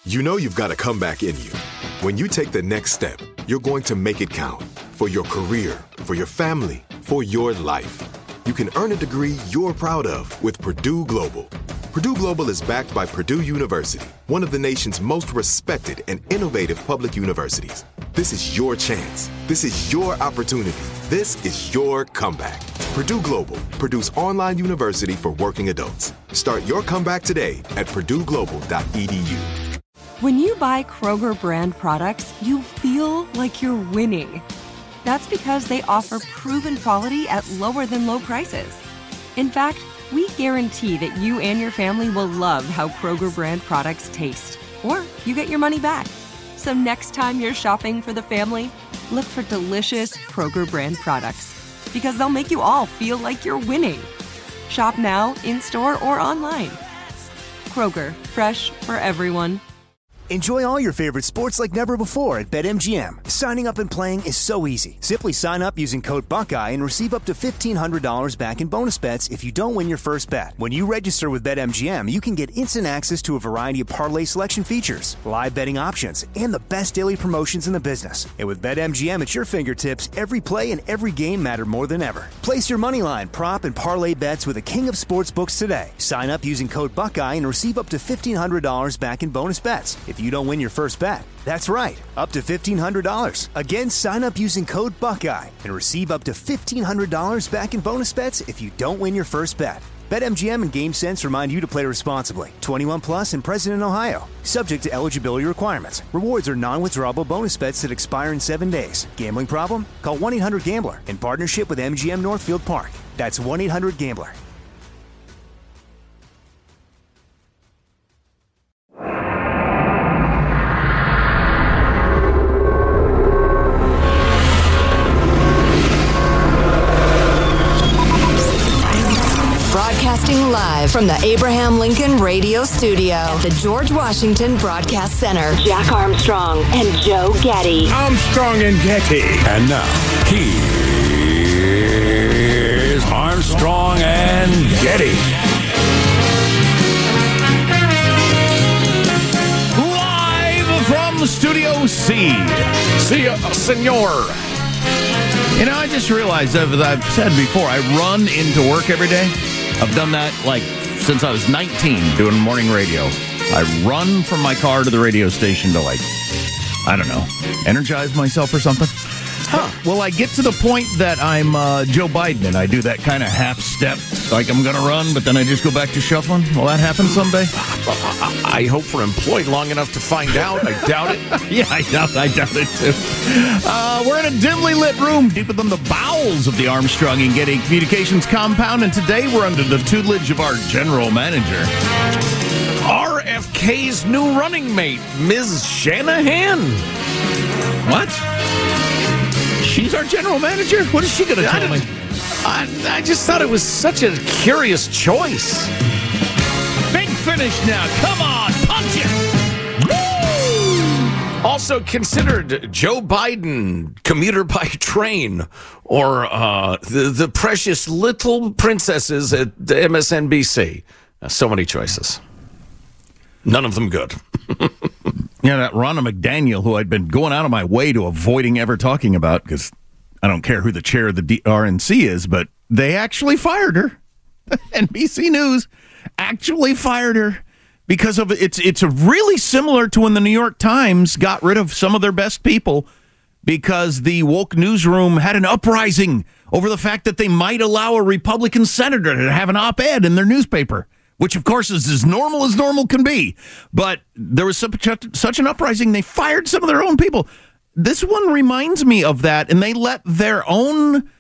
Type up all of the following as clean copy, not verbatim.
You know you've got a comeback in you. When you take the next step, you're going to make it count. For your career, for your family, for your life. You can earn a degree you're proud of with Purdue Global. Purdue Global is backed by Purdue University, one of the nation's most respected and innovative public universities. This is your chance. This is your opportunity. This is your comeback. Purdue Global, Purdue's online university for working adults. Start your comeback today at purdueglobal.edu. When you buy Kroger brand products, you feel like you're winning. That's because they offer proven quality at lower than low prices. In fact, we guarantee that you and your family will love how Kroger brand products taste, or you get your money back. So next time you're shopping for the family, look for delicious Kroger brand products, because they'll make you all feel like you're winning. Shop now, in-store, or online. Kroger, fresh for everyone. Enjoy all your favorite sports like never before at BetMGM. Signing up and playing is so easy. Simply sign up using code Buckeye and receive up to $1,500 back in bonus bets if you don't win your first bet. When you register with BetMGM, you can get instant access to a variety of parlay selection features, live betting options, and the best daily promotions in the business. And with BetMGM at your fingertips, every play and every game matter more than ever. Place your moneyline, prop, and parlay bets with the king of sportsbooks today. Sign up using code Buckeye and receive up to $1,500 back in bonus bets if you don't win your first bet. That's right, up to $1,500. Again, sign up using code Buckeye and receive up to $1,500 back in bonus bets if you don't win your first bet. BetMGM and GameSense remind you to play responsibly. 21 plus and present in Ohio. Subject to eligibility requirements. Rewards are non-withdrawable bonus bets that expire in 7 days. Gambling problem? Call 1-800-GAMBLER in partnership with MGM Northfield Park. That's 1-800-GAMBLER. Broadcasting live from the Abraham Lincoln Radio Studio at the George Washington Broadcast Center. Jack Armstrong and Joe Getty. Armstrong and Getty. And now, here's Armstrong and Getty. Live from Studio C. See ya, senor. You know, I just realized, as I've said before, I run into work every day. I've done that, like, since I was 19, doing morning radio. I run from my car to the radio station to, like, I don't know, energize myself or something. Well, I get to the point that I'm Joe Biden, and I do that kind of half step, like I'm going to run, but then I just go back to shuffling. Will that happen someday? I hope we're employed long enough to find out. I doubt it. Yeah, I doubt it, too. We're in a dimly lit room deep within the bowels of the Armstrong and Getty Communications compound, and today we're under the tutelage of our general manager. RFK's new running mate, Ms. Shanahan. What? She's our general manager? What is she going to tell me? I just thought it was such a curious choice. Big finish now. Come on, punch it. Woo! Also considered Joe Biden, commuter by train, or the precious little princesses at the MSNBC. So many choices. None of them good. Yeah, that Ronna McDaniel, who I'd been going out of my way to avoiding ever talking about, because I don't care who the chair of the RNC is, but they actually fired her. NBC News actually fired her because of it's really similar to when the New York Times got rid of some of their best people because the woke newsroom had an uprising over the fact that they might allow a Republican senator to have an op-ed in their newspaper, which, of course, is as normal can be. But there was such an uprising, they fired some of their own people. This one reminds me of that, and they let their own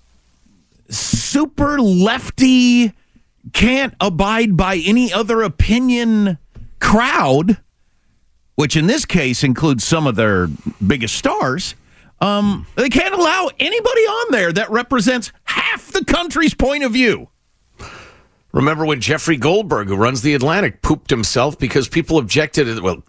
super lefty, can't abide by any other opinion crowd, which in this case includes some of their biggest stars. They can't allow anybody on there that represents half the country's point of view. Remember when Jeffrey Goldberg, who runs The Atlantic, pooped himself because people objected,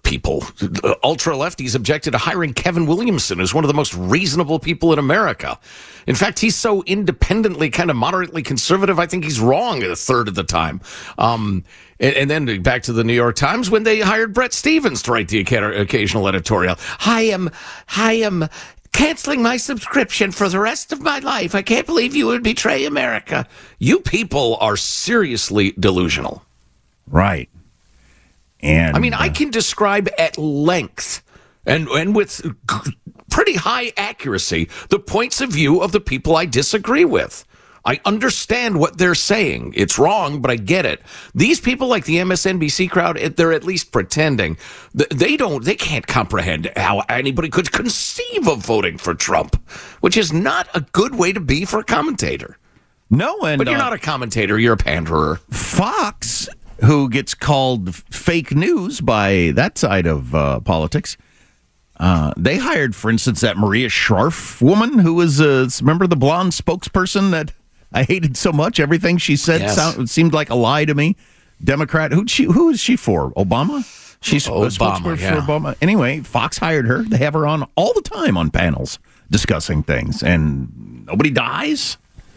ultra lefties objected to hiring Kevin Williamson as one of the most reasonable people in America. In fact, he's so independently kind of moderately conservative, I think he's wrong a third of the time. And then back to the New York Times when they hired Brett Stevens to write the occasional editorial. I am canceling my subscription for the rest of my life. I can't believe you would betray America. You people are seriously delusional. Right. And I mean, I can describe at length and with pretty high accuracy the points of view of the people I disagree with. I understand what they're saying. It's wrong, but I get it. These people like the MSNBC crowd, they're at least pretending. They can't comprehend how anybody could conceive of voting for Trump, which is not a good way to be for a commentator. No, but you're not a commentator. You're a panderer. Fox, who gets called fake news by that side of politics, they hired, for instance, that Maria Scharf woman who was, remember the blonde spokesperson that I hated so much? Everything she said seemed like a lie to me. Democrat. Who is she for? Obama? She's a spokesperson for Obama. Anyway, Fox hired her. They have her on all the time on panels discussing things, and nobody dies.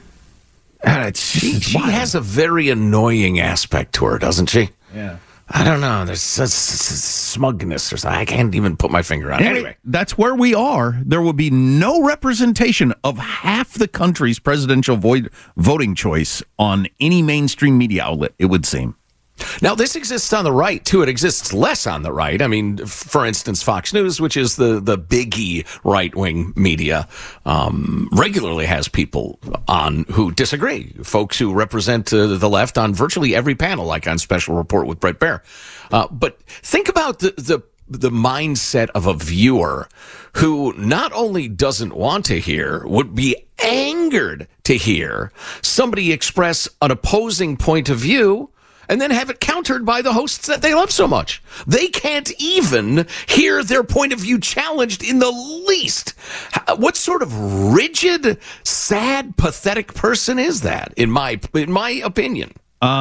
She has a very annoying aspect to her, doesn't she? Yeah. I don't know. There's smugness or something. I can't even put my finger on it. Anyway, that's where we are. There will be no representation of half the country's presidential voting choice on any mainstream media outlet, it would seem. Now, this exists on the right, too. It exists less on the right. I mean, for instance, Fox News, which is the biggie right-wing media, regularly has people on who disagree, folks who represent the left on virtually every panel, like on Special Report with Bret Baier. But think about the mindset of a viewer who not only doesn't want to hear, would be angered to hear somebody express an opposing point of view and then have it countered by the hosts that they love so much. They can't even hear their point of view challenged in the least. What sort of rigid, sad, pathetic person is that, in my opinion?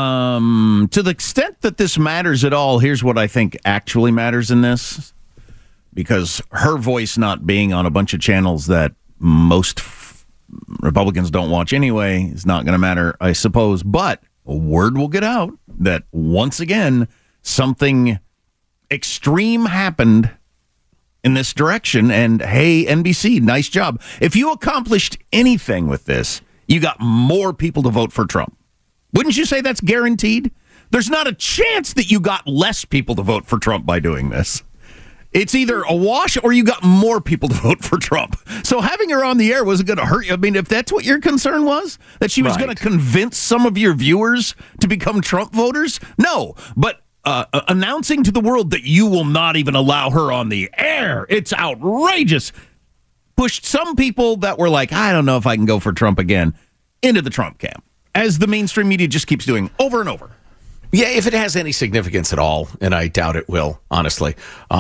To the extent that this matters at all, here's what I think actually matters in this. Because her voice not being on a bunch of channels that most Republicans don't watch anyway is not going to matter, I suppose. But a word will get out that once again something extreme happened in this direction, and hey, NBC, nice job. If you accomplished anything with this, you got more people to vote for Trump. Wouldn't you say that's guaranteed? There's not a chance that you got less people to vote for Trump by doing this. It's either a wash or you got more people to vote for Trump. So having her on the air wasn't going to hurt you. I mean, if that's what your concern was, that she was going to convince some of your viewers to become Trump voters, no. But announcing to the world that you will not even allow her on the air, it's outrageous, pushed some people that were like, I don't know if I can go for Trump again, into the Trump camp, as the mainstream media just keeps doing over and over. Yeah, if it has any significance at all, and I doubt it will, honestly.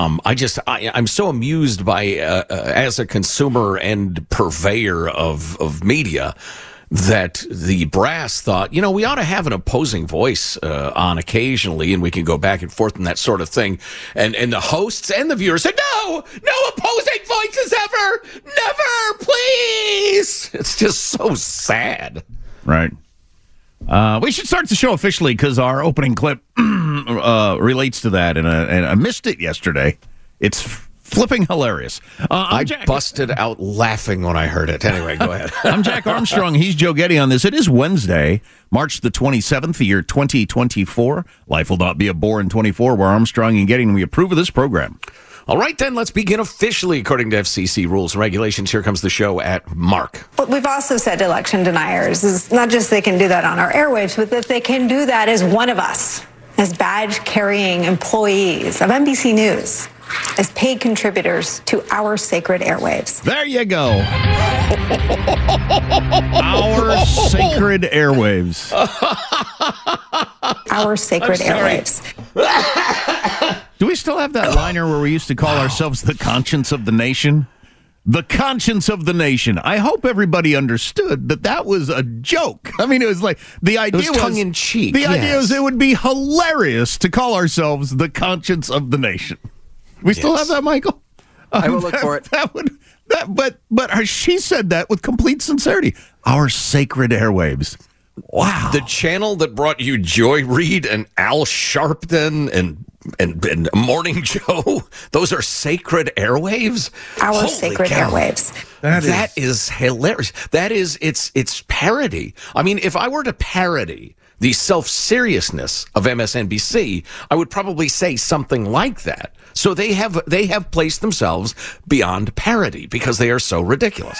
I'm so amused by, as a consumer and purveyor of media, that the brass thought, we ought to have an opposing voice on occasionally, and we can go back and forth and that sort of thing. And the hosts and the viewers said, no opposing voices ever, never, please. It's just so sad. Right. We should start the show officially because our opening clip relates to that, and I missed it yesterday. It's flipping hilarious. I busted out laughing when I heard it. Anyway, go ahead. I'm Jack Armstrong. He's Joe Getty on this. It is Wednesday, March the 27th, the year 2024. Life will not be a bore in 24. We're Armstrong and Getty, and we approve of this program. All right, then, let's begin officially according to FCC rules and regulations. Here comes the show at Mark. What we've also said to election deniers is not just they can do that on our airwaves, but that they can do that as one of us, as badge-carrying employees of NBC News, as paid contributors to our sacred airwaves. There you go. Our sacred airwaves. Our sacred airwaves. Do we still have that liner where we used to call ourselves the conscience of the nation? the conscience of the nation. I hope everybody understood that was a joke. I mean, it was like the idea was tongue in cheek. The idea was it would be hilarious to call ourselves the conscience of the nation. We still have that, Michael? I will look for it. But she said that with complete sincerity. Our sacred airwaves. Wow. The channel that brought you Joy Reid and Al Sharpton and Morning Joe, those are sacred airwaves? Our Holy sacred cow. airwaves. That is hilarious. That is, it's parody. I mean, if I were to parody the self-seriousness of MSNBC, I would probably say something like that. So they have placed themselves beyond parody because they are so ridiculous.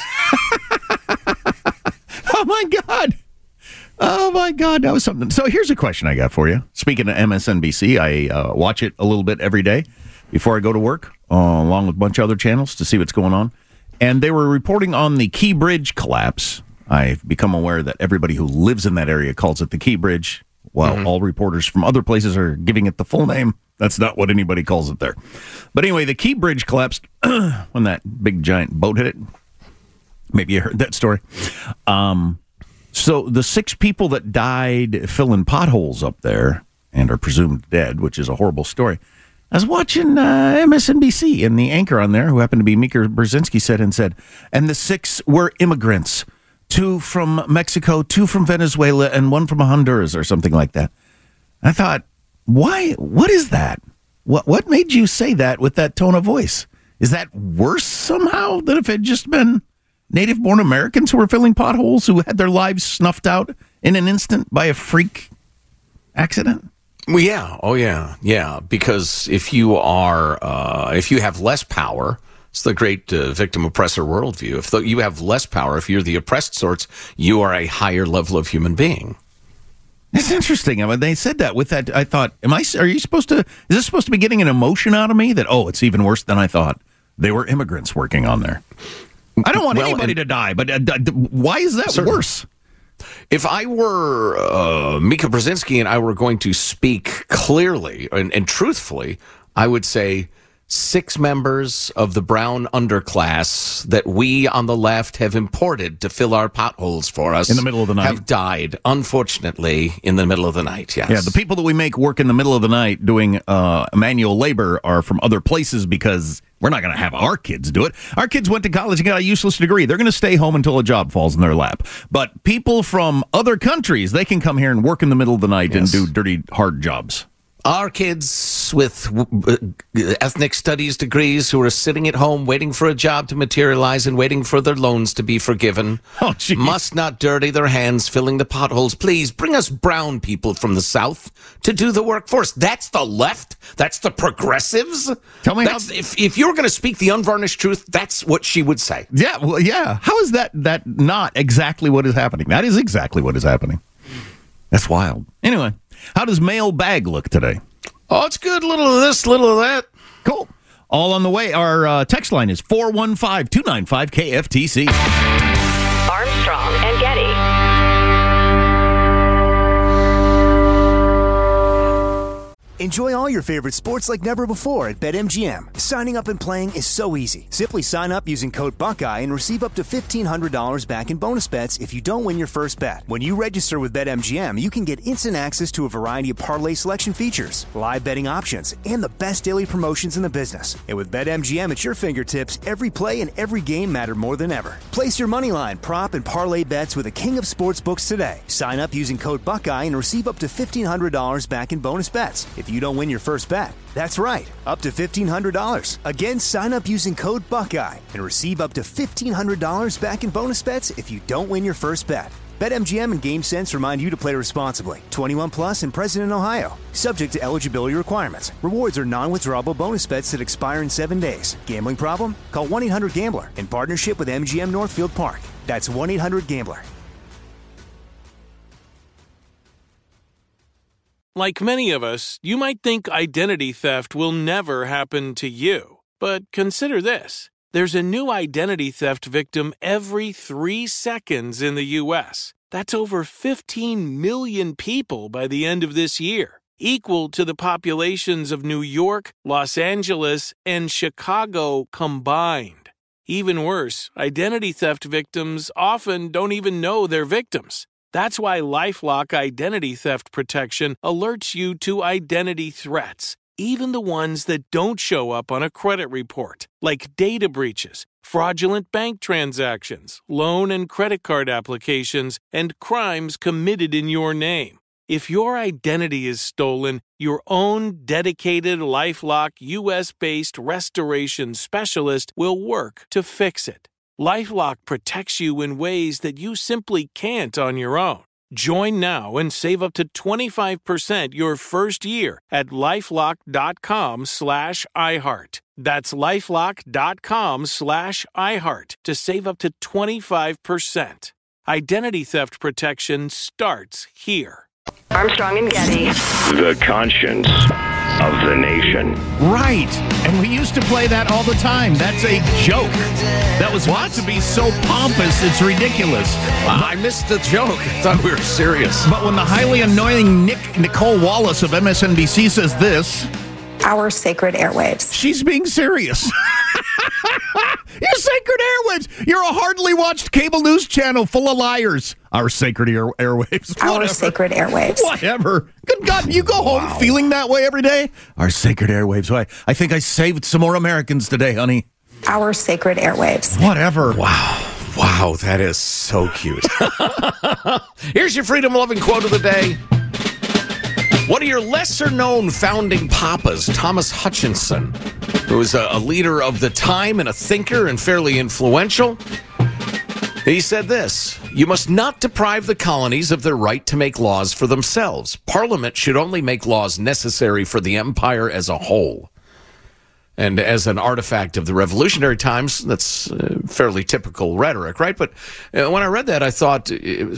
Oh, my God. Oh, my God. That was something. So here's a question I got for you. Speaking of MSNBC, I watch it a little bit every day before I go to work, along with a bunch of other channels to see what's going on. And they were reporting on the Key Bridge collapse. I've become aware that everybody who lives in that area calls it the Key Bridge, while all reporters from other places are giving it the full name. That's not what anybody calls it there. But anyway, the Key Bridge collapsed when that big giant boat hit it. Maybe you heard that story. So the 6 people that died filling potholes up there and are presumed dead, which is a horrible story. I was watching MSNBC, and the anchor on there, who happened to be Mika Brzezinski, said, and the 6 were immigrants, 2 from Mexico, 2 from Venezuela, and 1 from Honduras, or something like that. I thought, why? What is that? What made you say that with that tone of voice? Is that worse somehow than if it had just been native-born Americans who were filling potholes, who had their lives snuffed out in an instant by a freak accident? Well, yeah. Oh, yeah. Yeah. Because if you have less power, it's the great victim-oppressor worldview. If you have less power, if you're the oppressed sorts, you are a higher level of human being. It's interesting. I mean, they said that with that. I thought, is this supposed to be getting an emotion out of me that, oh, it's even worse than I thought? They were immigrants working on there. I don't want anybody to die, but why is that worse? If I were Mika Brzezinski and I were going to speak clearly and truthfully, I would say 6 members of the brown underclass that we on the left have imported to fill our potholes for us in the middle of the night have died, unfortunately, in the middle of the night. Yes. Yeah, the people that we make work in the middle of the night doing manual labor are from other places because we're not going to have our kids do it. Our kids went to college and got a useless degree. They're going to stay home until a job falls in their lap. But people from other countries, they can come here and work in the middle of the night and do dirty, hard jobs. Our kids with ethnic studies degrees who are sitting at home waiting for a job to materialize and waiting for their loans to be forgiven must not dirty their hands filling the potholes. Please bring us brown people from the South to do the work for us. That's the left. That's the progressives. Tell me if you're going to speak the unvarnished truth, that's what she would say. Yeah, well, yeah. How is that not exactly what is happening? That is exactly what is happening. That's wild. Anyway. How does mailbag look today? Oh, it's good. Little of this, little of that. Cool. All on the way. Our text line is 415-295-KFTC. Armstrong and Getty. Enjoy all your favorite sports like never before at BetMGM. Signing up and playing is so easy. Simply sign up using code Buckeye and receive up to $1,500 back in bonus bets if you don't win your first bet. When you register with BetMGM, you can get instant access to a variety of parlay selection features, live betting options, and the best daily promotions in the business. And with BetMGM at your fingertips, every play and every game matter more than ever. Place your moneyline, prop, and parlay bets with the king of sportsbooks today. Sign up using code Buckeye and receive up to $1,500 back in bonus bets if you don't win your first bet. That's right, up to $1,500. Again, sign up using code Buckeye and receive up to $1,500 back in bonus bets if you don't win your first bet. BetMGM and GameSense remind you to play responsibly. 21 plus and present in Ohio. Subject to eligibility requirements. Rewards are non-withdrawable bonus bets that expire in 7 days. Gambling problem? Call 1-800-GAMBLER in partnership with MGM Northfield Park. That's 1-800-GAMBLER. Like many of us, you might think identity theft will never happen to you. But consider this. There's a new identity theft victim every 3 seconds in the U.S. That's over 15 million people by the end of this year, equal to the populations of New York, Los Angeles, and Chicago combined. Even worse, identity theft victims often don't even know they're victims. That's why LifeLock Identity Theft Protection alerts you to identity threats, even the ones that don't show up on a credit report, like data breaches, fraudulent bank transactions, loan and credit card applications, and crimes committed in your name. If your identity is stolen, your own dedicated LifeLock U.S.-based restoration specialist will work to fix it. LifeLock protects you in ways that you simply can't on your own. Join now and save up to 25% your first year at LifeLock.com/iHeart. That's LifeLock.com/iHeart to save up to 25%. Identity theft protection starts here. Armstrong and Getty. The conscience of the nation. Right. And we used to play that all the time. That's a joke. That was meant to be so pompous, it's ridiculous. I missed the joke. I thought we were serious. But when the highly annoying Nicole Wallace of MSNBC says this... Our sacred airwaves. She's being serious. Your sacred airwaves. You're a hardly watched cable news channel full of liars. Our sacred airwaves. Our Whatever. sacred airwaves. Whatever. Good God, you go home feeling that way every day? Our sacred airwaves. Why? I think I saved some more Americans today, honey. Our sacred airwaves. Whatever. Wow, that is so cute. Here's your freedom-loving quote of the day. One of your lesser-known founding papas, Thomas Hutchinson, who was a leader of the time and a thinker and fairly influential, he said this: "You must not deprive the colonies of their right to make laws for themselves. Parliament should only make laws necessary for the empire as a whole." And as an artifact of the revolutionary times, that's fairly typical rhetoric, right? But when I read that, I thought,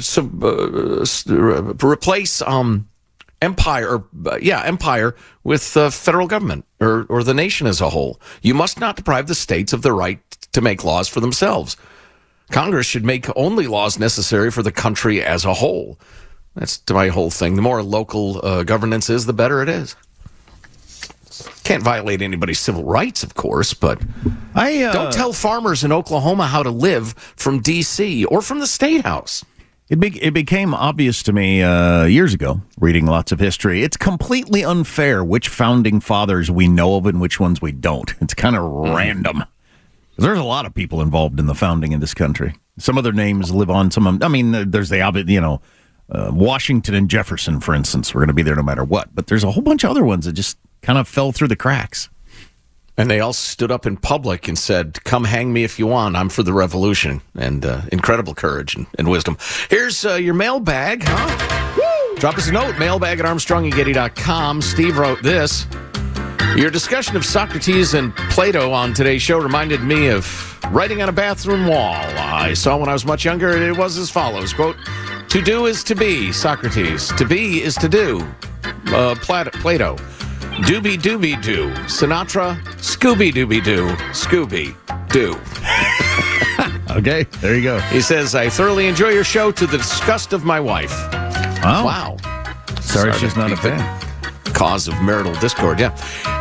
replace empire with federal government or the nation as a whole. You must not deprive the states of the right to make laws for themselves. Congress should make only laws necessary for the country as a whole. That's my whole thing. The more local governance is, the better it is. Can't violate anybody's civil rights, of course, but don't tell farmers in Oklahoma how to live from D.C. or from the State House. It became obvious to me years ago, reading lots of history. It's completely unfair which founding fathers we know of and which ones we don't. It's kind of random. There's a lot of people involved in the founding in this country. Some of their names live on. There's the obvious, Washington and Jefferson, for instance. We're going to be there no matter what. But there's a whole bunch of other ones that just kind of fell through the cracks. And they all stood up in public and said, "Come hang me if you want. I'm for the revolution." And incredible courage and wisdom. Here's your mailbag. Huh? Drop us a note, mailbag@armstrongandgetty.com. Steve wrote this: "Your discussion of Socrates and Plato on today's show reminded me of writing on a bathroom wall I saw when I was much younger, and it was as follows, quote, 'To do is to be, Socrates. To be is to do, Plato. Doobie doobie doo, Sinatra. Scooby dooby doo, Scooby doo.'" Okay, there you go. He says, "I thoroughly enjoy your show to the disgust of my wife." Oh. Wow. Sorry she's not a fan. Cause of marital discord, yeah.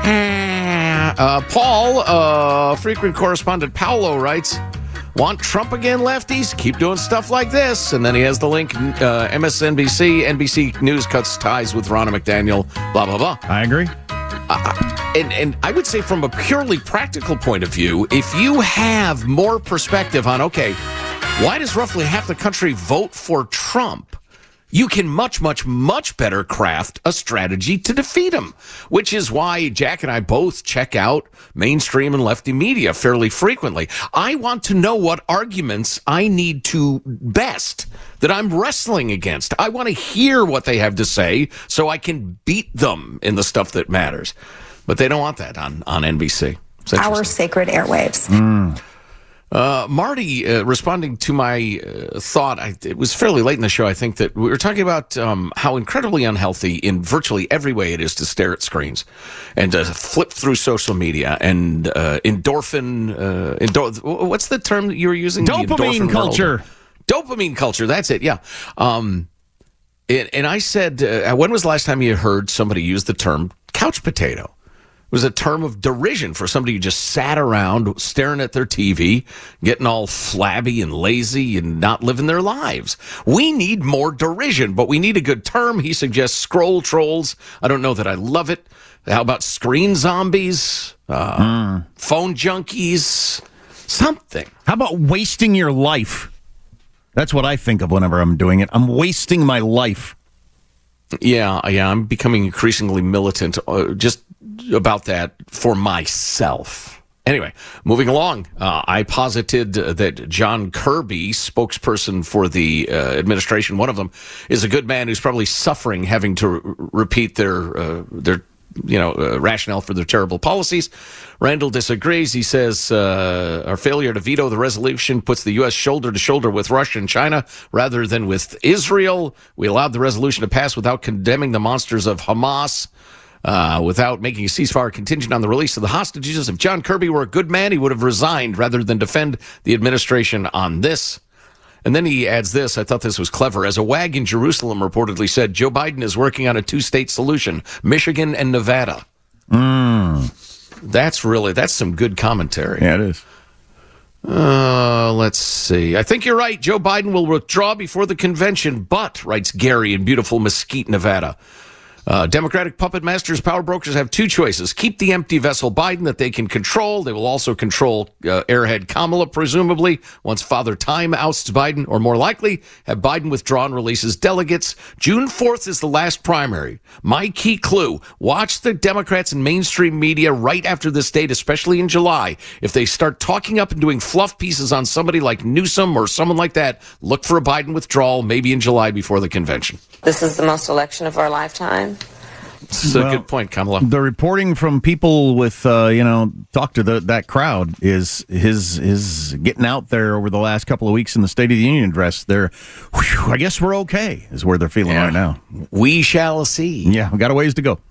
Paul, frequent correspondent Paolo writes, "Want Trump again, lefties? Keep doing stuff like this." And then he has the link, MSNBC, NBC News cuts ties with Ronna McDaniel, blah, blah, blah. I agree. And I would say from a purely practical point of view, if you have more perspective on, okay, why does roughly half the country vote for Trump? You can much, much, much better craft a strategy to defeat him, which is why Jack and I both check out mainstream and lefty media fairly frequently. I want to know what arguments I need to best that I'm wrestling against. I want to hear what they have to say so I can beat them in the stuff that matters. But they don't want that on NBC. Our sacred airwaves. Marty, responding to my thought, it was fairly late in the show, I think, that we were talking about how incredibly unhealthy in virtually every way it is to stare at screens and to flip through social media and endorphin, what's the term that you were using? Dopamine culture. Dopamine culture, that's it, yeah. And I said, when was the last time you heard somebody use the term couch potato? was a term of derision for somebody who just sat around staring at their TV, getting all flabby and lazy and not living their lives. We need more derision, but we need a good term. He suggests scroll trolls. I don't know that I love it. How about screen zombies, phone junkies, something? How about wasting your life? That's what I think of whenever I'm doing it. I'm wasting my life. Yeah, I'm becoming increasingly militant just about that for myself. Anyway, moving along, I posited that John Kirby, spokesperson for the administration, one of them, is a good man who's probably suffering having to repeat their rationale for their terrible policies. Randall disagrees. He says our failure to veto the resolution puts the U.S. shoulder to shoulder with Russia and China rather than with Israel. We allowed the resolution to pass without condemning the monsters of Hamas, without making a ceasefire contingent on the release of the hostages. If John Kirby were a good man, he would have resigned rather than defend the administration on this. And then he adds this. I thought this was clever. As a wag in Jerusalem reportedly said, Joe Biden is working on a two-state solution, Michigan and Nevada. That's some good commentary. Yeah, it is. Let's see. I think you're right. Joe Biden will withdraw before the convention, but, writes Gary in beautiful Mesquite, Nevada, Democratic puppet masters, power brokers have two choices. Keep the empty vessel Biden that they can control. They will also control airhead Kamala, presumably, once Father Time ousts Biden, or more likely, have Biden withdraw and release his delegates. June 4th is the last primary. My key clue, watch the Democrats and mainstream media right after this date, especially in July. If they start talking up and doing fluff pieces on somebody like Newsom or someone like that, look for a Biden withdrawal maybe in July before the convention. This is the most election of our lifetime. That's a good point, Kamala. The reporting from people with, talk to that crowd is his getting out there over the last couple of weeks in the State of the Union address. I guess we're okay, is where they're feeling right now. We shall see. Yeah, we got a ways to go.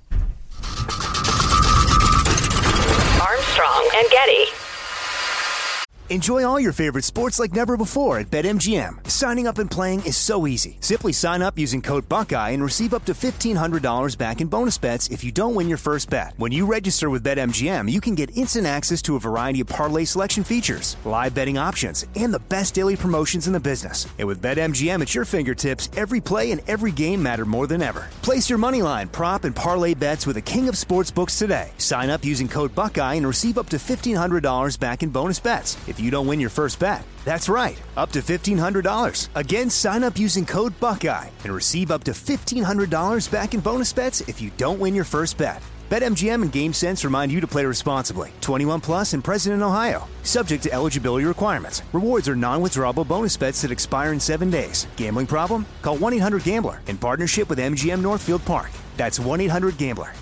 Armstrong and Getty. Enjoy all your favorite sports like never before at BetMGM. Signing up and playing is so easy. Simply sign up using code Buckeye and receive up to $1,500 back in bonus bets if you don't win your first bet. When you register with BetMGM, you can get instant access to a variety of parlay selection features, live betting options, and the best daily promotions in the business. And with BetMGM at your fingertips, every play and every game matter more than ever. Place your moneyline, prop, and parlay bets with the king of sportsbooks today. Sign up using code Buckeye and receive up to $1,500 back in bonus bets if you don't win your first bet. That's right, up to $1,500. Again, sign up using code Buckeye and receive up to $1,500 back in bonus bets if you don't win your first bet. BetMGM and GameSense remind you to play responsibly. 21 plus and present in Ohio. Subject to eligibility requirements. Rewards are non-withdrawable bonus bets that expire in 7 days. Gambling problem? Call 1-800-GAMBLER in partnership with MGM Northfield Park. That's 1-800-GAMBLER.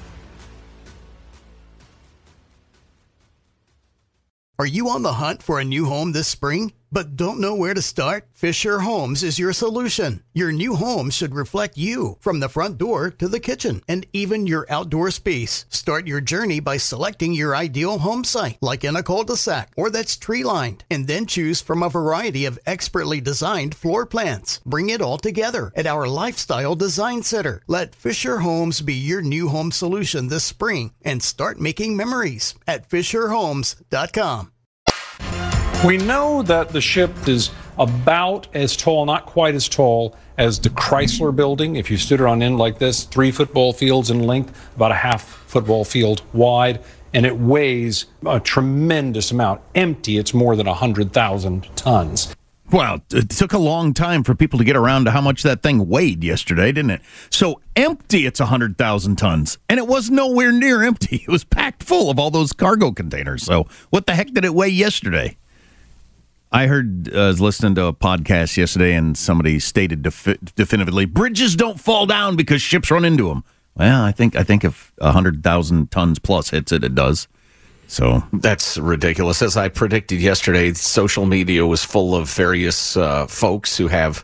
Are you on the hunt for a new home this spring, but don't know where to start? Fisher Homes is your solution. Your new home should reflect you, from the front door to the kitchen and even your outdoor space. Start your journey by selecting your ideal home site, like in a cul-de-sac or that's tree-lined, and then choose from a variety of expertly designed floor plans. Bring it all together at our Lifestyle Design Center. Let Fisher Homes be your new home solution this spring and start making memories at FisherHomes.com. We know that the ship is about as tall, not quite as tall, as the Chrysler Building. If you stood it on end like this, 3 football fields in length, about a half football field wide, and it weighs a tremendous amount. Empty, it's more than 100,000 tons. Well, it took a long time for people to get around to how much that thing weighed yesterday, didn't it? So empty, it's 100,000 tons. And it was nowhere near empty. It was packed full of all those cargo containers. So what the heck did it weigh yesterday? I was listening to a podcast yesterday, and somebody stated definitively, bridges don't fall down because ships run into them. Well, I think if 100,000 tons plus hits it, it does. So that's ridiculous. As I predicted yesterday, social media was full of various folks who have,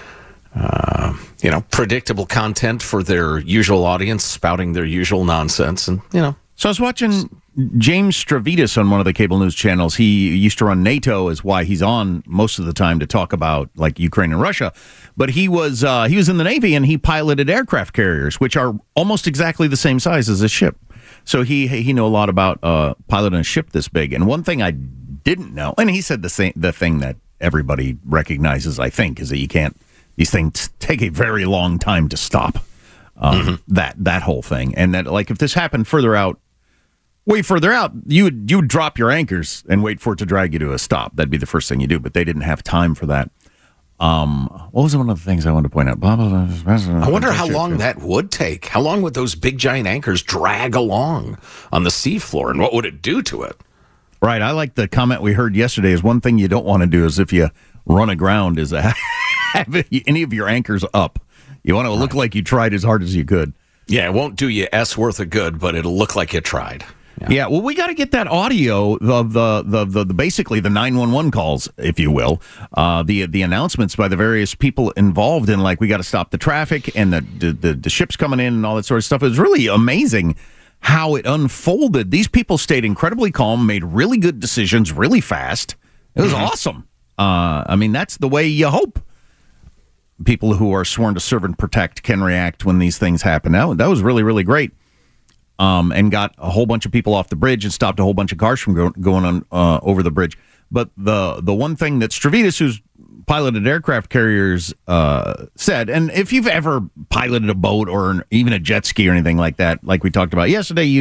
predictable content for their usual audience, spouting their usual nonsense, and So I was watching James Stavridis on one of the cable news channels. He used to run NATO, is why he's on most of the time to talk about like Ukraine and Russia. But he was in the Navy, and he piloted aircraft carriers, which are almost exactly the same size as a ship. So he knew a lot about piloting a ship this big. And one thing I didn't know, and he said the thing that everybody recognizes, I think, is that these things take a very long time to stop. That whole thing, and that like if this happened way further out, you would drop your anchors and wait for it to drag you to a stop. That'd be the first thing you do. But they didn't have time for that. What was one of the things I wanted to point out? I wonder how long that would take. How long would those big giant anchors drag along on the seafloor, and what would it do to it? Right. I like the comment we heard yesterday. Is one thing you don't want to do is if you run aground is have any of your anchors up. You want to look like you tried as hard as you could. Yeah, it won't do you S worth of good, but it'll look like you tried. Yeah, well, we got to get that audio of the basically the 911 calls, if you will, the announcements by the various people involved in, like, we got to stop the traffic and the ships coming in and all that sort of stuff. It was really amazing how it unfolded. These people stayed incredibly calm, made really good decisions really fast. It was awesome. I mean, that's the way you hope people who are sworn to serve and protect can react when these things happen. That was really, really great. And got a whole bunch of people off the bridge and stopped a whole bunch of cars from going on over the bridge. But the one thing that Stavridis, who's piloted aircraft carriers, said, and if you've ever piloted a boat or even a jet ski or anything like that, like we talked about yesterday,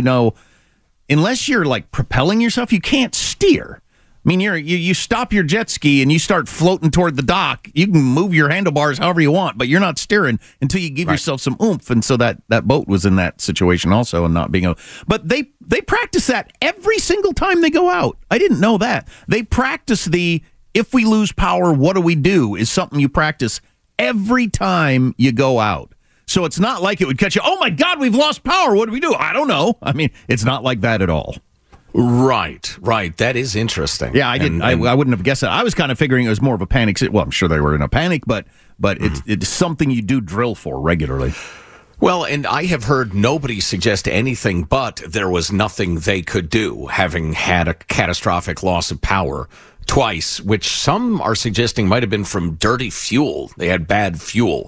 unless you're like propelling yourself, you can't steer. I mean, you stop your jet ski and you start floating toward the dock. You can move your handlebars however you want, but you're not steering until you give yourself some oomph. And so that boat was in that situation also, and not being able. But they practice that every single time they go out. I didn't know that. They practice if we lose power, what do we do? Is something you practice every time you go out. So it's not like it would catch you. Oh my God, we've lost power. What do we do? I don't know. I mean, it's not like that at all. Right. That is interesting. Yeah, I didn't. I wouldn't have guessed that. I was kind of figuring it was more of a panic. Well, I'm sure they were in a panic, but it's something you do drill for regularly. Well, and I have heard nobody suggest anything but there was nothing they could do, having had a catastrophic loss of power twice, which some are suggesting might have been from dirty fuel. They had bad fuel.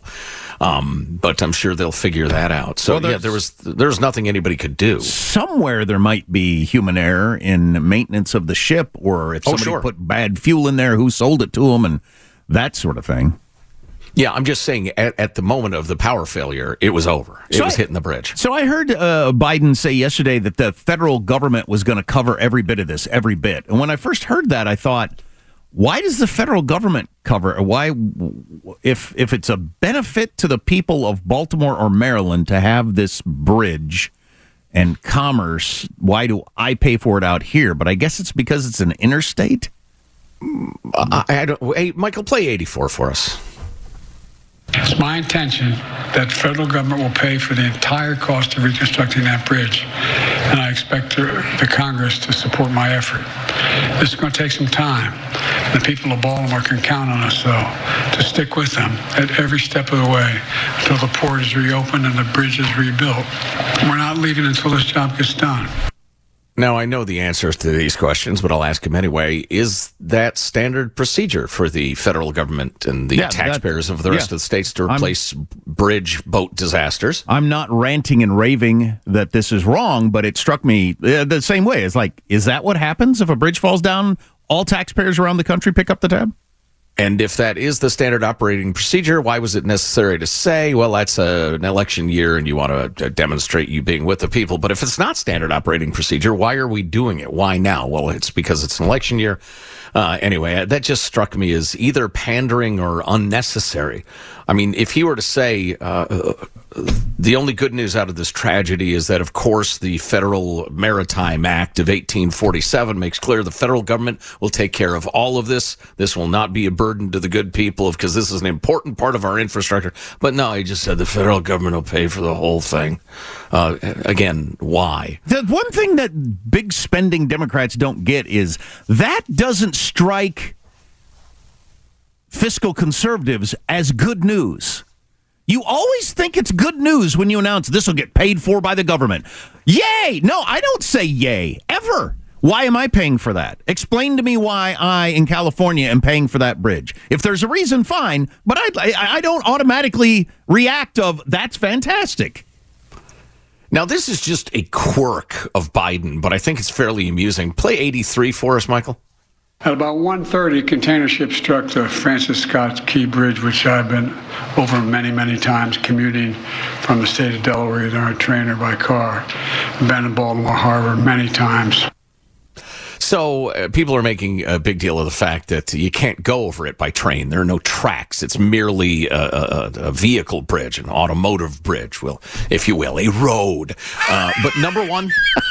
But I'm sure they'll figure that out. So, there was nothing anybody could do. Somewhere there might be human error in maintenance of the ship, or if somebody put bad fuel in there, who sold it to them, and that sort of thing. Yeah, I'm just saying at the moment of the power failure, it was over. It was hitting the bridge. So I heard Biden say yesterday that the federal government was going to cover every bit of this, every bit. And when I first heard that, I thought, why does the federal government cover it? Why, if it's a benefit to the people of Baltimore or Maryland to have this bridge and commerce, why do I pay for it out here? But I guess it's because it's an interstate. Hey, Michael, play 84 for us. It's my intention that the federal government will pay for the entire cost of reconstructing that bridge, and I expect the Congress to support my effort. This is going to take some time. The people of Baltimore can count on us, though, to stick with them at every step of the way until the port is reopened and the bridge is rebuilt. We're not leaving until this job gets done. Now, I know the answers to these questions, but I'll ask him anyway. Is that standard procedure for the federal government and the taxpayers of the rest of the states to replace bridge boat disasters? I'm not ranting and raving that this is wrong, but it struck me the same way. It's like, is that what happens if a bridge falls down? All taxpayers around the country pick up the tab? And if that is the standard operating procedure, why was it necessary to say, well, that's an election year and you want to demonstrate you being with the people? But if it's not standard operating procedure, why are we doing it? Why now? Well, it's because it's an election year. Anyway, that just struck me as either pandering or unnecessary. I mean, if he were to say the only good news out of this tragedy is that, of course, the Federal Maritime Act of 1847 makes clear the federal government will take care of all of this. This will not be a burden to the good people because this is an important part of our infrastructure. But no, he just said the federal government will pay for the whole thing. Again, why? The one thing that big spending Democrats don't get is that doesn't strike fiscal conservatives as good news. You always think it's good news when you announce this will get paid for by the government. Yay! No, I don't say yay, ever. Why am I paying for that? Explain to me why I, in California, am paying for that bridge. If there's a reason, fine, but I don't automatically react of, that's fantastic. Now, this is just a quirk of Biden, but I think it's fairly amusing. Play 83 for us, Michael. At about 1:30, a container ship struck the Francis Scott Key Bridge, which I've been over many, many times commuting from the state of Delaware, either on a train or by car. I've been in Baltimore Harbor many times. So people are making a big deal of the fact that you can't go over it by train. There are no tracks. It's merely a vehicle bridge, an automotive bridge, if you will, a road. But number one,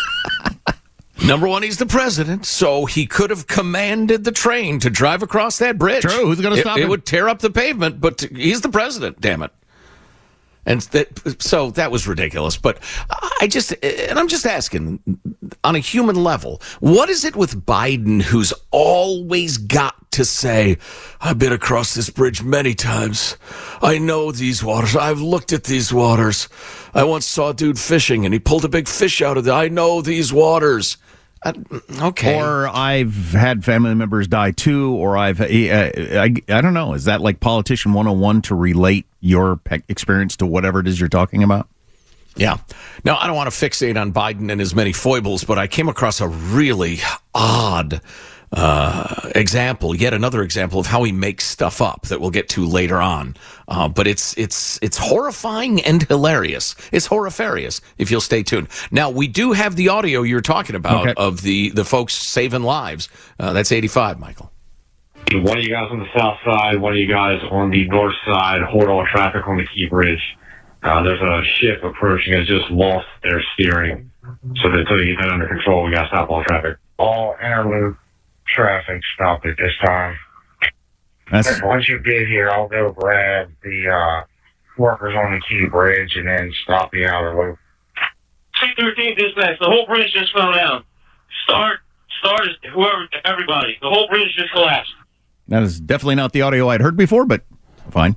he's the president, so he could have commanded the train to drive across that bridge. True, who's going to stop him? It would tear up the pavement, but he's the president, damn it. And so that was ridiculous. But I'm just asking, on a human level, what is it with Biden who's always got to say, I've been across this bridge many times. I know these waters. I've looked at these waters. I once saw a dude fishing and he pulled a big fish out of it. I know these waters. Okay. Or I've had family members die too, or I don't know. Is that like Politician 101 to relate your experience to whatever it is you're talking about? Yeah. Now, I don't want to fixate on Biden and his many foibles, but I came across a really odd example, yet another example of how he makes stuff up that we'll get to later on. But it's horrifying and hilarious. It's horrifarious if you'll stay tuned. Now, we do have the audio you're talking about of the folks saving lives. That's 85, Michael. One of you guys on the south side, one of you guys on the north side, hold all traffic on the Key Bridge. There's a ship approaching. It's just lost their steering. So until you get that under control, we got to stop all traffic. All interloop traffic stop at this time. Once you get here, I'll go grab the workers on the Key Bridge and then stop the outer loop. 613 dispatch, the whole bridge just fell down. Start, whoever, everybody. The whole bridge just collapsed. That is definitely not the audio I'd heard before, but fine.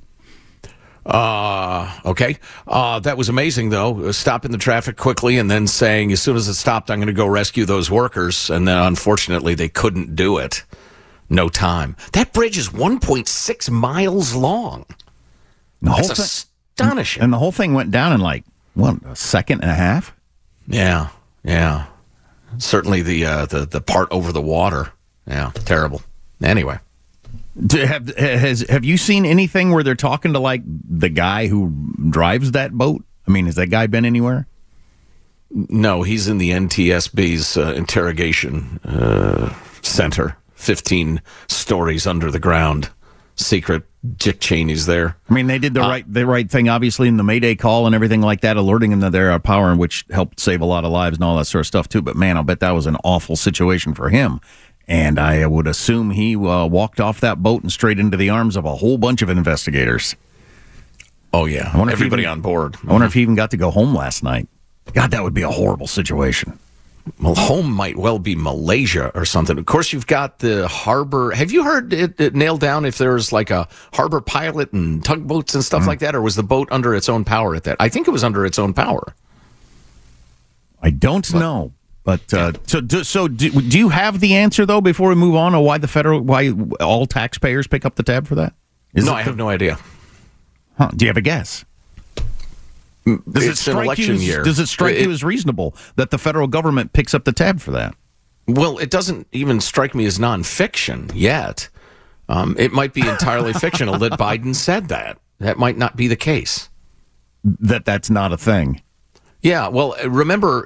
Okay. That was amazing, though, stopping the traffic quickly and then saying, as soon as it stopped, I'm going to go rescue those workers. And then, unfortunately, they couldn't do it. No time. That bridge is 1.6 miles long. That's astonishing. And the whole thing went down in a second and a half? Yeah. Certainly the part over the water. Yeah, terrible. Anyway. Have you seen anything where they're talking to the guy who drives that boat? I mean, has that guy been anywhere? No, he's in the NTSB's interrogation center, 15 stories under the ground. Secret Dick Cheney's there. I mean, they did the right thing, obviously, in the Mayday call and everything like that, alerting them that they're a power, which helped save a lot of lives and all that sort of stuff too. But man, I'll bet that was an awful situation for him. And I would assume he walked off that boat and straight into the arms of a whole bunch of investigators. Oh, yeah. Everybody on board. I wonder if he even got to go home last night. God, that would be a horrible situation. Well, home might well be Malaysia or something. Of course, you've got the harbor. Have you heard it nailed down if there's like a harbor pilot and tugboats and stuff like that? Or was the boat under its own power at that? I think it was under its own power. I don't know. But so do you have the answer though before we move on, or why all taxpayers pick up the tab for that? I have no idea. Huh? Do you have a guess? It's an election year. Does it strike you as reasonable that the federal government picks up the tab for that? Well, it doesn't even strike me as nonfiction yet. It might be entirely fictional that Biden said that. That might not be the case. That's not a thing. Yeah, well, remember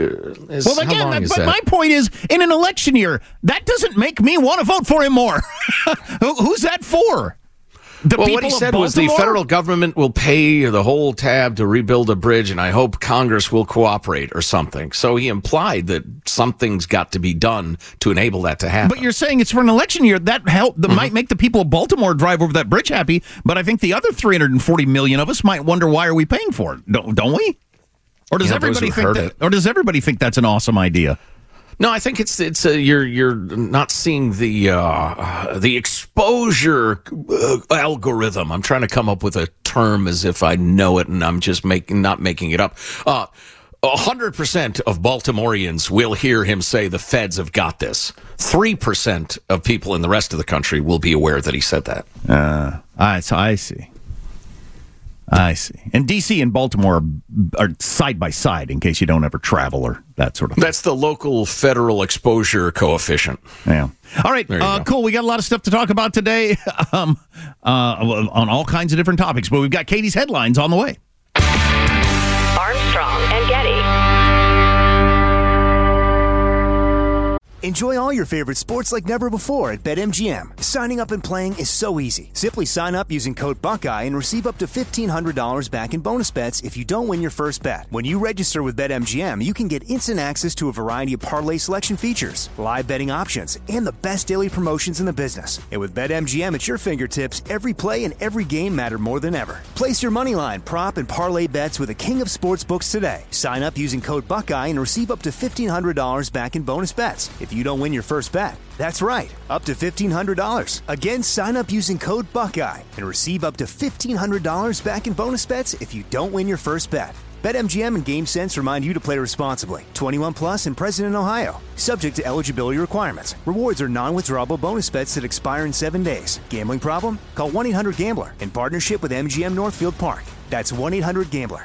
my point is, in an election year, that doesn't make me want to vote for him more. Who's that for? What he said was the federal government will pay the whole tab to rebuild a bridge, and I hope Congress will cooperate or something. So he implied that something's got to be done to enable that to happen. But you're saying it's for an election year. That might make the people of Baltimore drive over that bridge happy, but I think the other 340 million of us might wonder, why are we paying for it? Don't we? Or does everybody think that's an awesome idea? No, I think you're not seeing the exposure algorithm. I'm trying to come up with a term as if I know it, and I'm just not making it up. 100% of Baltimoreans will hear him say the feds have got this. 3% of people in the rest of the country will be aware that he said that. I see. I see. And D.C. and Baltimore are side by side in case you don't ever travel or that sort of thing. That's the local federal exposure coefficient. Yeah. All right. Cool. We got a lot of stuff to talk about today on all kinds of different topics, but we've got Katie's headlines on the way. Armstrong and Getty. Enjoy all your favorite sports like never before at BetMGM. Signing up and playing is so easy. Simply sign up using code Buckeye and receive up to $1,500 back in bonus bets if you don't win your first bet. When you register with BetMGM, you can get instant access to a variety of parlay selection features, live betting options, and the best daily promotions in the business. And with BetMGM at your fingertips, every play and every game matter more than ever. Place your moneyline, prop, and parlay bets with the king of sportsbooks today. Sign up using code Buckeye and receive up to $1,500 back in bonus bets if you don't win your first bet. That's right, up to $1,500. Again, sign up using code Buckeye and receive up to $1,500 back in bonus bets if you don't win your first bet. BetMGM and GameSense remind you to play responsibly. 21 plus and present in Ohio. Subject to eligibility requirements. Rewards are non-withdrawable bonus bets that expire in 7 days. Gambling problem? Call 1-800-GAMBLER in partnership with MGM Northfield Park. That's 1-800-GAMBLER.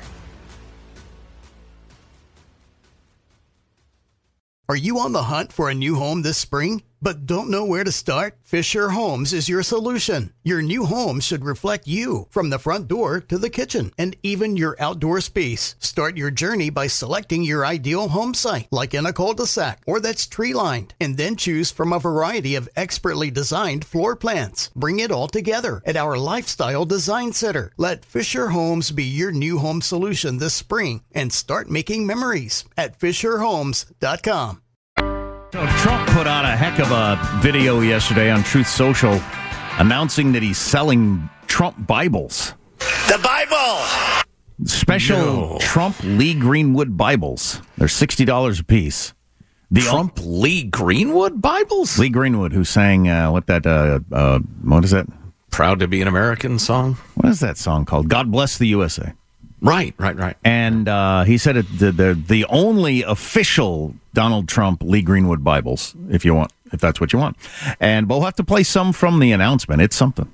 Are you on the hunt for a new home this spring, but don't know where to start? Fisher Homes is your solution. Your new home should reflect you, from the front door to the kitchen, and even your outdoor space. Start your journey by selecting your ideal home site, like in a cul-de-sac or that's tree-lined, and then choose from a variety of expertly designed floor plans. Bring it all together at our Lifestyle Design Center. Let Fisher Homes be your new home solution this spring and start making memories at FisherHomes.com. So Trump put out a heck of a video yesterday on Truth Social announcing that he's selling Trump Bibles. The Bible! Special Trump Lee Greenwood Bibles. They're $60 a piece. Trump Lee Greenwood Bibles? Lee Greenwood, who sang, what is that? Proud to be an American song? What is that song called? God Bless the USA. Right. And he said they're the only official Donald Trump Lee Greenwood Bibles, if that's what you want. And we'll have to play some from the announcement. It's something.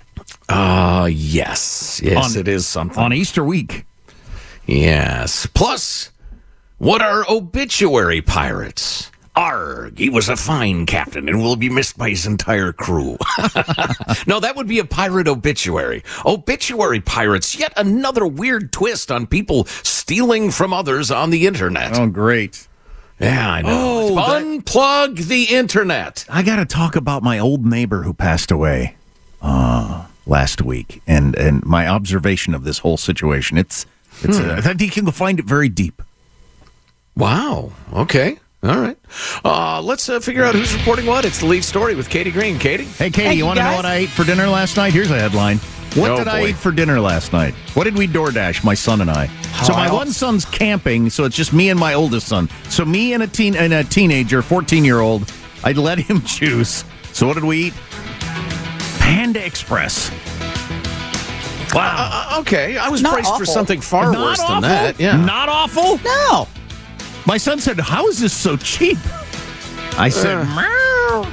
Yes, it is something. On Easter week. Yes. Plus, what are obituary pirates? Arg, he was a fine captain and will be missed by his entire crew. No, that would be a pirate obituary. Obituary pirates, yet another weird twist on people stealing from others on the internet. Oh, great. Yeah, I know. Unplug the internet. I got to talk about my old neighbor who passed away last week and my observation of this whole situation. I think you can find it very deep. Wow. Okay. All right. Let's figure out who's reporting what. It's the lead story with Katie Green. Katie? Hey, Katie, you want to know what I ate for dinner last night? Here's a headline. What did I eat for dinner last night? What did we DoorDash, my son and I? So my one son's camping, so it's just me and my oldest son. So me and a teenager, 14-year-old, I'd let him choose. So what did we eat? Panda Express. Wow. Okay, I was braced for something far worse than that. Yeah. Not awful? No. My son said, "How is this so cheap?" I said, "Meow."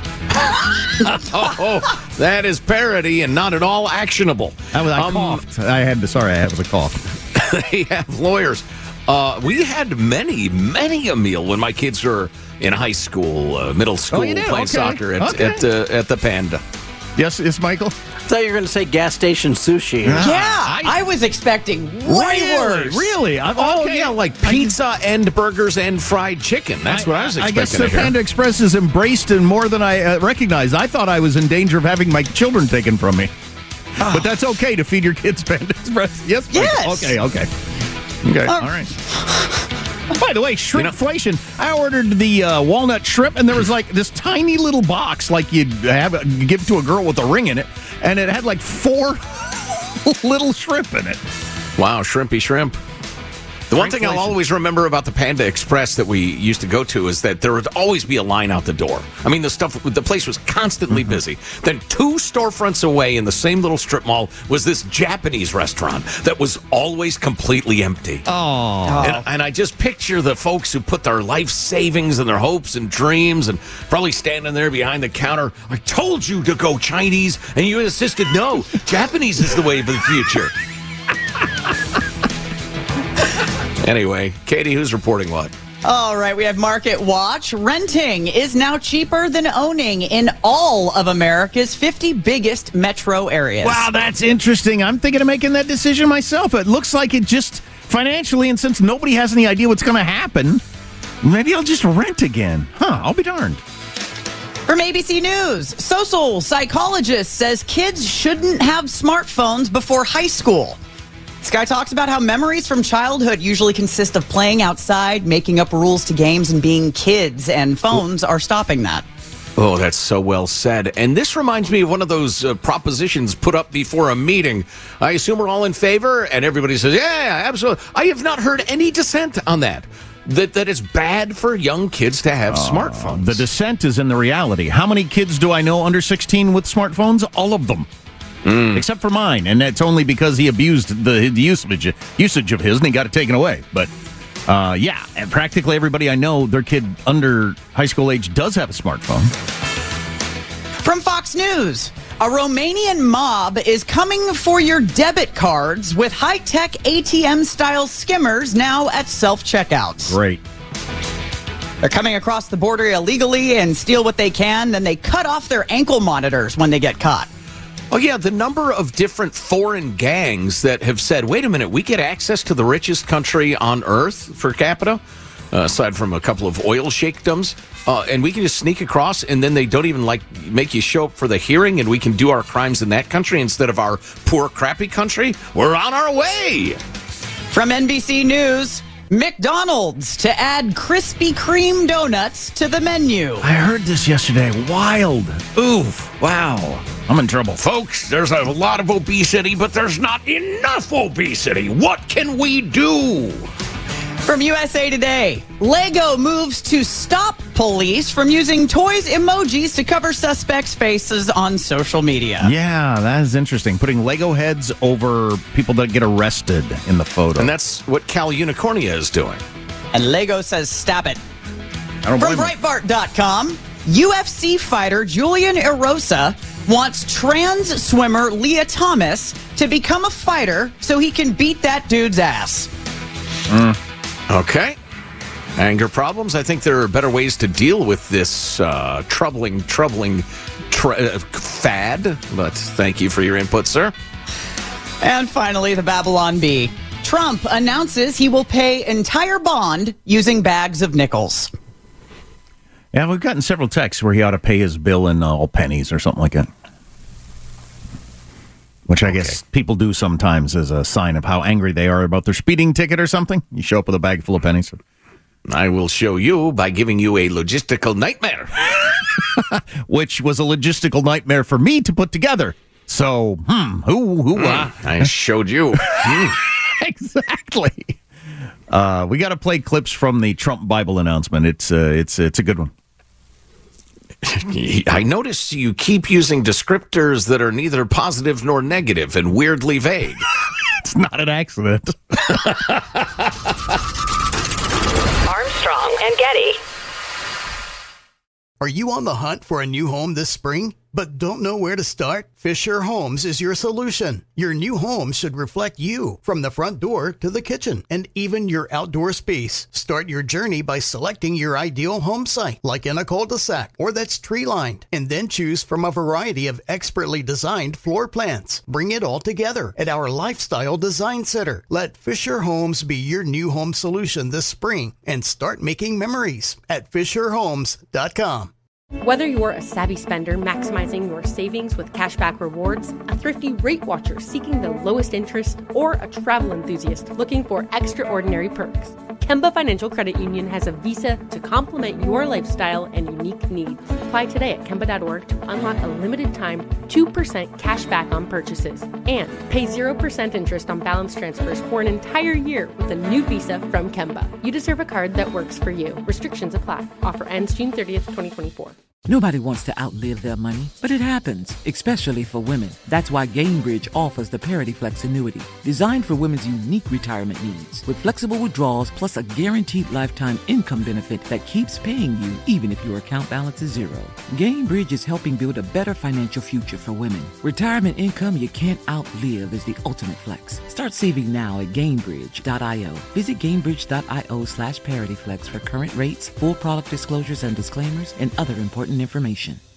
Oh, that is parody and not at all actionable. I coughed. It was a cough. They have lawyers. We had many a meal when my kids were in high school, middle school, playing soccer at the Panda. Yes, Michael? I thought you were going to say gas station sushi. Yeah, I was expecting way worse. Really? Like pizza and burgers and fried chicken. That's what I was expecting. I guess the Panda Express is embraced in more than I recognized. I thought I was in danger of having my children taken from me. But that's okay to feed your kids Panda Express. Yes? Yes. Okay. All right. By the way, shrimpflation. I ordered the walnut shrimp, and there was like this tiny little box, like you'd give to a girl with a ring in it, and it had like 4 little shrimp in it. Wow, shrimpy shrimp. The one thing I'll always remember about the Panda Express that we used to go to is that there would always be a line out the door. I mean, the place was constantly busy. Then 2 storefronts away in the same little strip mall was this Japanese restaurant that was always completely empty. Oh. And I just picture the folks who put their life savings and their hopes and dreams and probably standing there behind the counter. I told you to go Chinese, and you insisted no. Japanese is the way of the future. Anyway, Katie, who's reporting what? All right, we have Market Watch. Renting is now cheaper than owning in all of America's 50 biggest metro areas. Wow, that's interesting. I'm thinking of making that decision myself. It looks like it just financially, and since nobody has any idea what's going to happen, maybe I'll just rent again. I'll be darned. From ABC News, social psychologist says kids shouldn't have smartphones before high school. This guy talks about how memories from childhood usually consist of playing outside, making up rules to games, and being kids, and phones are stopping that. Oh, that's so well said. And this reminds me of one of those propositions put up before a meeting. I assume we're all in favor, and everybody says, yeah, absolutely. I have not heard any dissent on that. That it's bad for young kids to have smartphones. The dissent is in the reality. How many kids do I know under 16 with smartphones? All of them. Except for mine, and that's only because he abused the usage of his, and he got it taken away. But, yeah, and practically everybody I know, their kid under high school age does have a smartphone. From Fox News, a Romanian mob is coming for your debit cards with high-tech ATM-style skimmers now at self-checkouts. Great. They're coming across the border illegally and steal what they can, then they cut off their ankle monitors when they get caught. Oh, yeah, the number of different foreign gangs that have said, wait a minute, we get access to the richest country on earth per capita, aside from a couple of oil sheikdoms, and we can just sneak across, and then they don't even, make you show up for the hearing, and we can do our crimes in that country instead of our poor, crappy country. We're on our way! From NBC News, McDonald's to add Krispy Kreme donuts to the menu. I heard this yesterday. Wild. Oof. Wow. I'm in trouble. Folks, there's a lot of obesity, but there's not enough obesity. What can we do? From USA Today, Lego moves to stop police from using toys emojis to cover suspects' faces on social media. Yeah, that is interesting. Putting Lego heads over people that get arrested in the photo. And that's what Cal Unicornia is doing. And Lego says stop it. I don't From blame Breitbart.com, UFC fighter Julian Erosa wants trans swimmer Leah Thomas to become a fighter so he can beat that dude's ass. Okay. Anger problems. I think there are better ways to deal with this troubling fad. But thank you for your input, sir. And finally, the Babylon Bee. Trump announces he will pay entire bond using bags of nickels. Yeah, we've gotten several texts where he ought to pay his bill in all pennies or something like that. Which I guess people do sometimes as a sign of how angry they are about their speeding ticket or something. You show up with a bag full of pennies. I will show you by giving you a logistical nightmare. Which was a logistical nightmare for me to put together. So, I showed you. Exactly. We got to play clips from the Trump Bible announcement. It's a good one. I notice you keep using descriptors that are neither positive nor negative and weirdly vague. It's not an accident. Armstrong and Getty. Are you on the hunt for a new home this spring, but don't know where to start? Fisher Homes is your solution. Your new home should reflect you, from the front door to the kitchen, and even your outdoor space. Start your journey by selecting your ideal home site, like in a cul-de-sac or that's tree-lined, and then choose from a variety of expertly designed floor plans. Bring it all together at our Lifestyle Design Center. Let Fisher Homes be your new home solution this spring and start making memories at FisherHomes.com. Whether you're a savvy spender maximizing your savings with cashback rewards, a thrifty rate watcher seeking the lowest interest, or a travel enthusiast looking for extraordinary perks, Kemba Financial Credit Union has a visa to complement your lifestyle and unique needs. Apply today at Kemba.org to unlock a limited time 2% cash back on purchases and pay 0% interest on balance transfers for an entire year with a new visa from Kemba. You deserve a card that works for you. Restrictions apply. Offer ends June 30th, 2024. Nobody wants to outlive their money, but it happens, especially for women. That's why Gainbridge offers the Parity Flex annuity, designed for women's unique retirement needs, with flexible withdrawals plus a guaranteed lifetime income benefit that keeps paying you even if your account balance is zero. Gainbridge is helping build a better financial future for women. Retirement income you can't outlive is the ultimate flex. Start saving now at Gainbridge.io. Visit Gainbridge.io/ParityFlex for current rates, full product disclosures and disclaimers, and other important information.